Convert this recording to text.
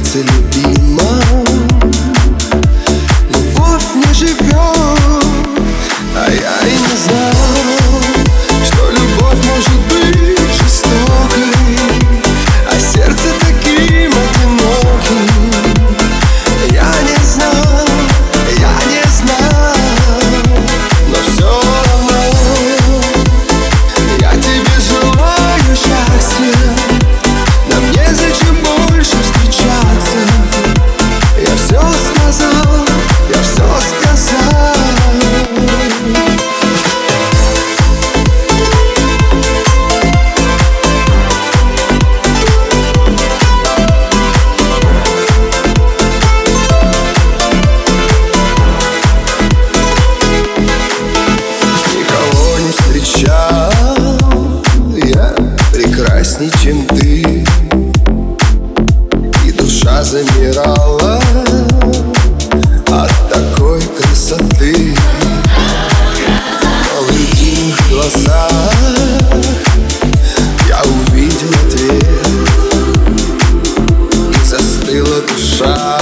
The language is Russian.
сердце любима. Любовь не живет, а я и не знал, что любовь может быть жестокой, а сердце таким одиноким. Я не знал, но все равно я тебе желаю счастья. Нам незачем больше встречаться. Я все сказал, я все сказал. Я прекрасней, чем ты, и душа замирала от такой красоты. Но в их глазах я увидел ответ, и застыла душа.